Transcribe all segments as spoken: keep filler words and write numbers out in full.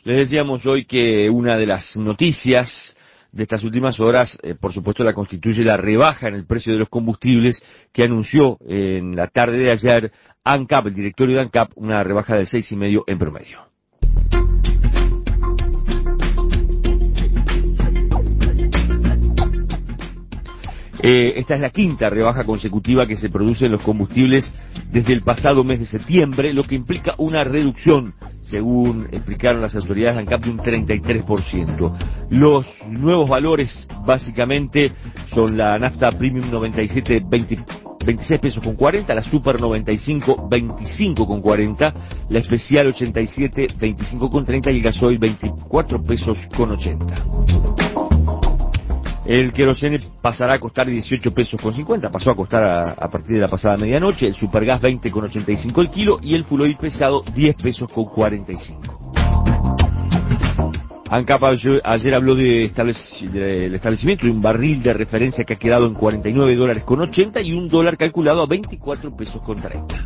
Les decíamos hoy que una de las noticias de estas últimas horas, eh, por supuesto, la constituye la rebaja en el precio de los combustibles que anunció en la tarde de ayer ANCAP, el directorio de ANCAP, una rebaja del seis coma cinco en promedio. Eh, esta es la quinta rebaja consecutiva que se produce en los combustibles desde el pasado mes de septiembre, lo que implica una reducción, según explicaron las autoridades de ANCAP, de un treinta y tres por ciento. Los nuevos valores, básicamente, son la nafta Premium noventa y siete, veintiséis pesos con cuarenta, la Super noventa y cinco, veinticinco con cuarenta, la Especial ochenta y siete, veinticinco con treinta y el gasoil veinticuatro pesos con ochenta. El querosene pasará a costar dieciocho pesos con cincuenta, pasó a costar a, a partir de la pasada medianoche, el supergas veinte con ochenta y cinco el kilo y el full oil pesado diez pesos con cuarenta y cinco. ANCAP ayer, ayer habló de establec- del establecimiento de un barril de referencia que ha quedado en cuarenta y nueve dólares con ochenta y un dólar calculado a veinticuatro pesos con treinta.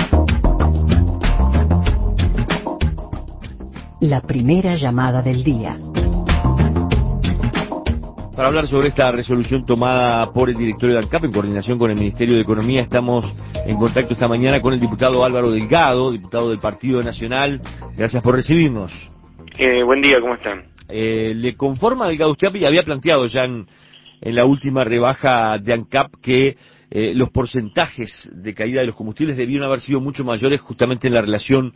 La primera llamada del día. Para hablar sobre esta resolución tomada por el directorio de ANCAP en coordinación con el Ministerio de Economía, estamos en contacto esta mañana con el diputado Álvaro Delgado, diputado del Partido Nacional. Gracias por recibirnos. Eh, buen día, ¿cómo están? Eh, ¿Le conforma, Delgado? Usted había planteado ya en, en la última rebaja de ANCAP que eh, los porcentajes de caída de los combustibles debían haber sido mucho mayores justamente en la relación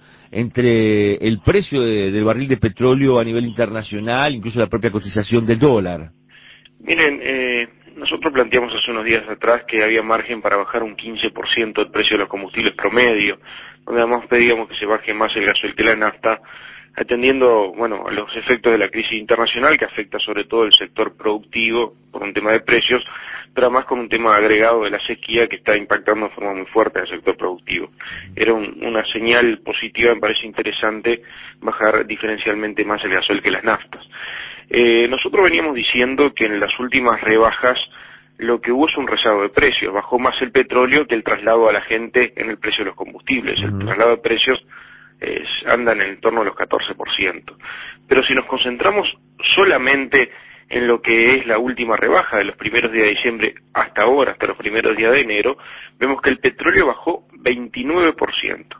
entre el precio de, del barril de petróleo a nivel internacional, incluso la propia cotización del dólar. Miren, eh, nosotros planteamos hace unos días atrás que había margen para bajar un quince por ciento el precio de los combustibles promedio, donde además pedíamos que se baje más el gasoil que la nafta, atendiendo, bueno, a los efectos de la crisis internacional que afecta sobre todo el sector productivo por un tema de precios, pero además con un tema agregado de la sequía que está impactando de forma muy fuerte en el sector productivo. Era un, una señal positiva, me parece interesante bajar diferencialmente más el gasoil que las naftas. Eh, nosotros veníamos diciendo que en las últimas rebajas lo que hubo es un rezago de precios, bajó más el petróleo que el traslado a la gente en el precio de los combustibles. El traslado de precios eh, anda en el torno a los catorce por ciento. Pero si nos concentramos solamente en lo que es la última rebaja de los primeros días de diciembre hasta ahora, hasta los primeros días de enero, vemos que el petróleo bajó veintinueve por ciento.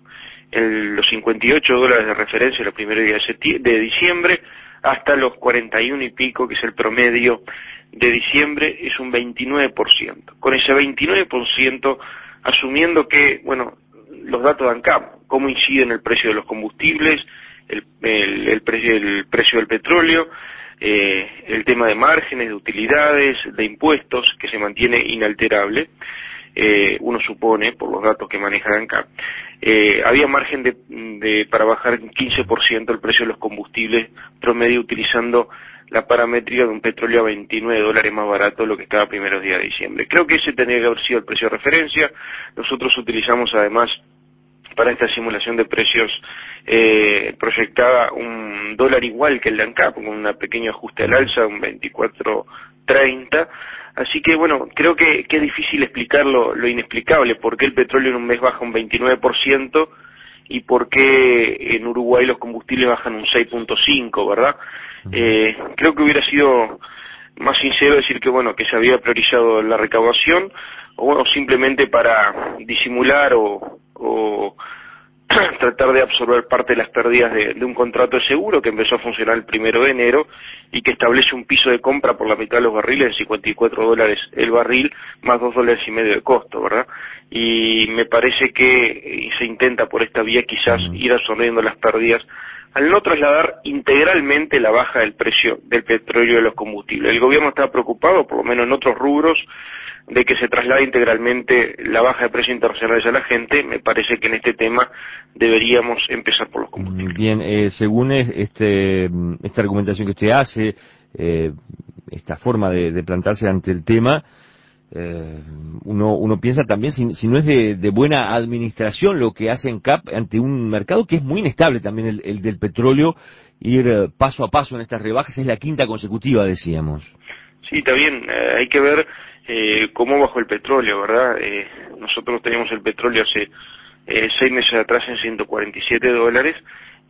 En los cincuenta y ocho dólares de referencia en los primeros días de diciembre, hasta los cuarenta y uno y pico, que es el promedio de diciembre, es un veintinueve por ciento. Con ese veintinueve por ciento, asumiendo que, bueno, los datos de ANCAP, cómo inciden el precio de los combustibles, el, el, el, precio, el precio del petróleo, eh, el tema de márgenes, de utilidades, de impuestos, que se mantiene inalterable, eh, uno supone, por los datos que maneja ANCAP, eh, había margen de, de para bajar quince por ciento el precio de los combustibles promedio utilizando la paramétrica de un petróleo a veintinueve dólares más barato de lo que estaba a primeros días de diciembre. Creo que ese tendría que haber sido el precio de referencia. Nosotros utilizamos además para esta simulación de precios eh, proyectada un dólar igual que el de ANCAP, con un pequeño ajuste al alza, un veinticuatro treinta. Así que, bueno, creo que, que es difícil explicar lo, lo inexplicable, por qué el petróleo en un mes baja un veintinueve por ciento y por qué en Uruguay los combustibles bajan un seis punto cinco, ¿verdad? Eh, creo que hubiera sido más sincero decir que, bueno, que se había priorizado la recaudación, o bueno, simplemente para disimular o, o tratar de absorber parte de las pérdidas de, de un contrato de seguro que empezó a funcionar el primero de enero y que establece un piso de compra por la mitad de los barriles de cincuenta y cuatro dólares el barril, más dos dólares y medio de costo, ¿verdad? Y me parece que se intenta por esta vía quizás ir absorbiendo las pérdidas al no trasladar integralmente la baja del precio del petróleo y de los combustibles. El gobierno está preocupado, por lo menos en otros rubros, de que se traslade integralmente la baja de precios internacionales a la gente. Me parece que en este tema deberíamos empezar por los combustibles. Bien, eh, según este esta argumentación que usted hace, eh, esta forma de, de plantarse ante el tema, eh, uno uno piensa también si, si no es de, de buena administración lo que hace ANCAP ante un mercado que es muy inestable también, el, el del petróleo, ir eh, paso a paso en estas rebajas. Es la quinta consecutiva, decíamos. Sí, está bien, eh, hay que ver eh, cómo bajó el petróleo, ¿verdad? Eh, nosotros teníamos el petróleo hace eh, seis meses atrás en ciento cuarenta y siete dólares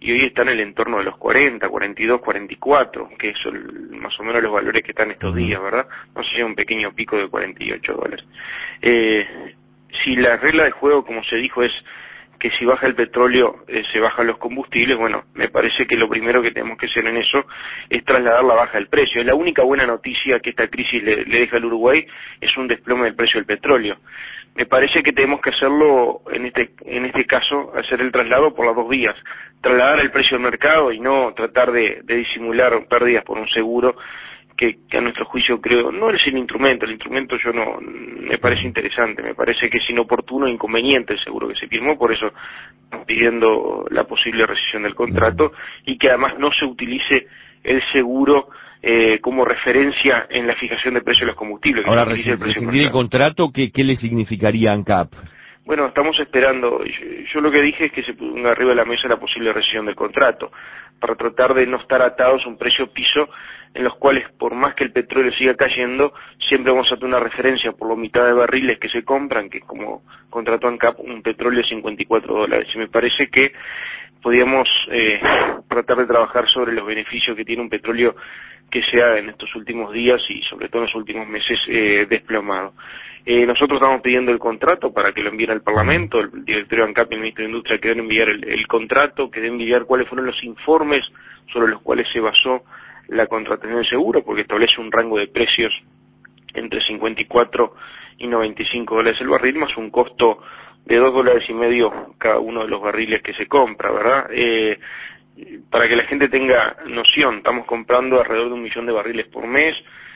y hoy está en el entorno de los cuarenta, cuarenta y dos, cuarenta y cuatro, que son más o menos los valores que están estos días, ¿verdad? No sé si hay un pequeño pico de cuarenta y ocho dólares. Eh, si la regla de juego, como se dijo, es que si baja el petróleo, eh, se bajan los combustibles, bueno, me parece que lo primero que tenemos que hacer en eso es trasladar la baja del precio. Es la única buena noticia que esta crisis le, le deja al Uruguay, es un desplome del precio del petróleo. Me parece que tenemos que hacerlo, en este en este caso, hacer el traslado por las dos vías. Trasladar el precio del mercado y no tratar de, de disimular pérdidas por un seguro que, que a nuestro juicio creo, no es el instrumento, el instrumento yo no, me parece interesante, me parece que es inoportuno e inconveniente el seguro que se firmó, por eso estamos pidiendo la posible rescisión del contrato y que además no se utilice el seguro eh, como referencia en la fijación de precios de los combustibles. Ahora, rescindir el contrato, ¿qué, qué le significaría a ANCAP? Bueno, estamos esperando, yo, yo lo que dije es que se ponga arriba de la mesa la posible rescisión del contrato, para tratar de no estar atados a un precio piso en los cuales, por más que el petróleo siga cayendo, siempre vamos a tener una referencia por la mitad de barriles que se compran, que como contrató ANCAP, un petróleo de cincuenta y cuatro dólares. Y me parece que podríamos eh, tratar de trabajar sobre los beneficios que tiene un petróleo que se ha en estos últimos días y sobre todo en los últimos meses eh, desplomado. Eh, nosotros estamos pidiendo el contrato para que lo envíen al Parlamento, el directorio de ANCAP y el ministro de Industria que deben enviar el, el contrato, que deben enviar cuáles fueron los informes sobre los cuales se basó la contratación de seguro, porque establece un rango de precios entre cincuenta y cuatro y noventa y cinco dólares el barril, más un costo de dos dólares y medio cada uno de los barriles que se compra, ¿verdad? Eh, para que la gente tenga noción, estamos comprando alrededor de un millón de barriles por mes.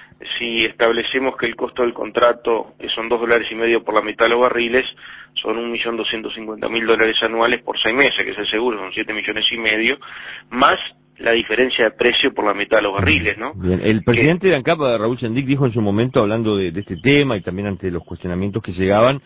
Si establecemos que el costo del contrato son dos dólares y medio por la mitad de los barriles, son un millón doscientos cincuenta mil dólares anuales por seis meses, que es el seguro, son siete millones y medio, más la diferencia de precio por la mitad de los barriles, ¿no? Bien, el presidente de ANCAP, Raúl Sendic, dijo en su momento, hablando de, de este tema y también ante los cuestionamientos que llegaban,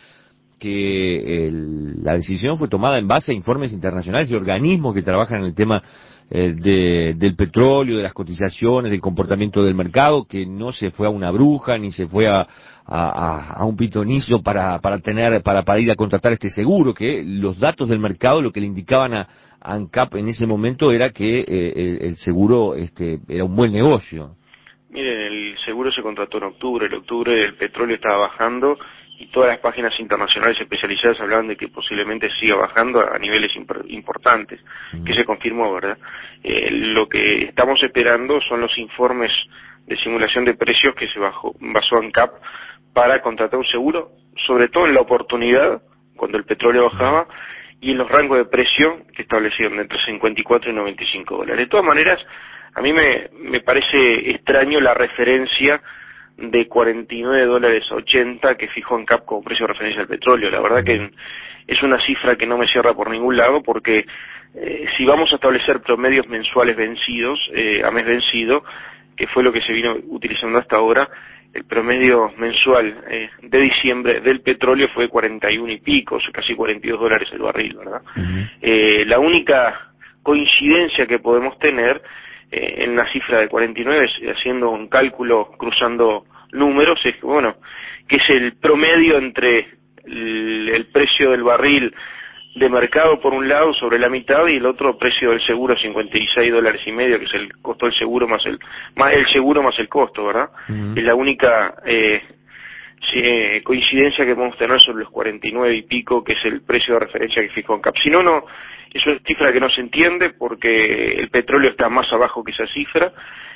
que el, la decisión fue tomada en base a informes internacionales y organismos que trabajan en el tema eh, de, del petróleo, de las cotizaciones, del comportamiento del mercado, que no se fue a una bruja ni se fue a, a, a un pitonizo para, para tener, para, para ir a contratar este seguro, que los datos del mercado lo que le indicaban a, a ANCAP en ese momento era que eh, el, el seguro este, era un buen negocio. Miren, el seguro se contrató en octubre, en octubre el petróleo estaba bajando y todas las páginas internacionales especializadas hablaban de que posiblemente siga bajando a niveles importantes, mm. que se confirmó, ¿verdad? Eh, lo que estamos esperando son los informes de simulación de precios que se bajó, basó ANCAP para contratar un seguro, sobre todo en la oportunidad, cuando el petróleo bajaba, y en los rangos de precio que establecieron entre cincuenta y cuatro y noventa y cinco dólares. De todas maneras, a mí me, me parece extraño la referencia de cuarenta y nueve dólares ochenta que fijó ANCAP como precio de referencia al petróleo. La verdad que es una cifra que no me cierra por ningún lado, porque eh, si vamos a establecer promedios mensuales vencidos, eh, a mes vencido, que fue lo que se vino utilizando hasta ahora, el promedio mensual eh, de diciembre del petróleo fue cuarenta y uno y pico, casi cuarenta y dos dólares el barril, ¿verdad? Uh-huh. Eh, la única coincidencia que podemos tener eh, en la cifra de cuarenta y nueve, haciendo un cálculo, cruzando números, es que, bueno, que es el promedio entre el, el precio del barril de mercado por un lado sobre la mitad y el otro precio del seguro cincuenta y seis dólares y medio, que es el costo del seguro más el más el seguro más el costo, ¿verdad? Uh-huh. Es la única eh, sí, coincidencia que podemos tener sobre los cuarenta y nueve y pico, que es el precio de referencia que fijó ANCAP. Si no, no, es una cifra que no se entiende porque el petróleo está más abajo que esa cifra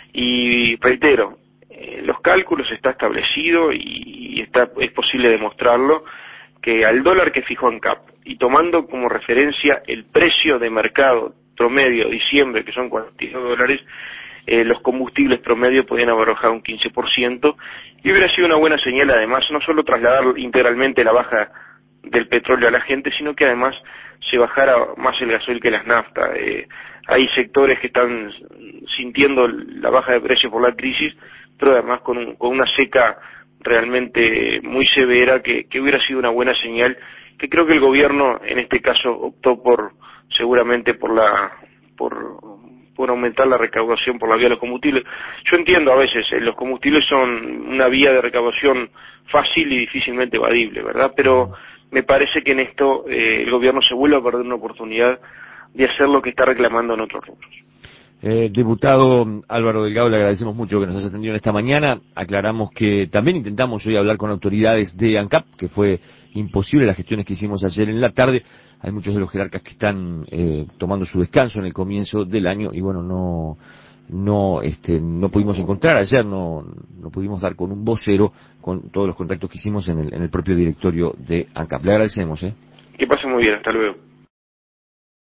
y reitero, eh, los cálculos está establecido y, y está es posible demostrarlo que al dólar que fijó ANCAP y tomando como referencia el precio de mercado promedio diciembre, que son cuarenta y dos dólares, eh, los combustibles promedio podían haber bajado un quince por ciento y hubiera sido una buena señal además, no solo trasladar integralmente la baja del petróleo a la gente, sino que además se bajara más el gasoil que las naftas. Eh, hay sectores que están sintiendo la baja de precios por la crisis, pero además con, un, con una seca realmente muy severa que, que hubiera sido una buena señal, que creo que el gobierno en este caso optó por seguramente por la por por aumentar la recaudación por la vía de los combustibles. Yo entiendo a veces, eh, los combustibles son una vía de recaudación fácil y difícilmente evadible, ¿verdad? Pero me parece que en esto eh, el gobierno se vuelve a perder una oportunidad de hacer lo que está reclamando en otros rubros. Eh, diputado Álvaro Delgado, le agradecemos mucho que nos haya atendido en esta mañana. Aclaramos que también intentamos hoy hablar con autoridades de ANCAP, que fue imposible las gestiones que hicimos ayer en la tarde. Hay muchos de los jerarcas que están eh, tomando su descanso en el comienzo del año y bueno, no no este no pudimos encontrar ayer, no no pudimos dar con un vocero con todos los contactos que hicimos en el, en el propio directorio de ANCAP. Le agradecemos. ¿eh? Que pase muy bien, hasta luego.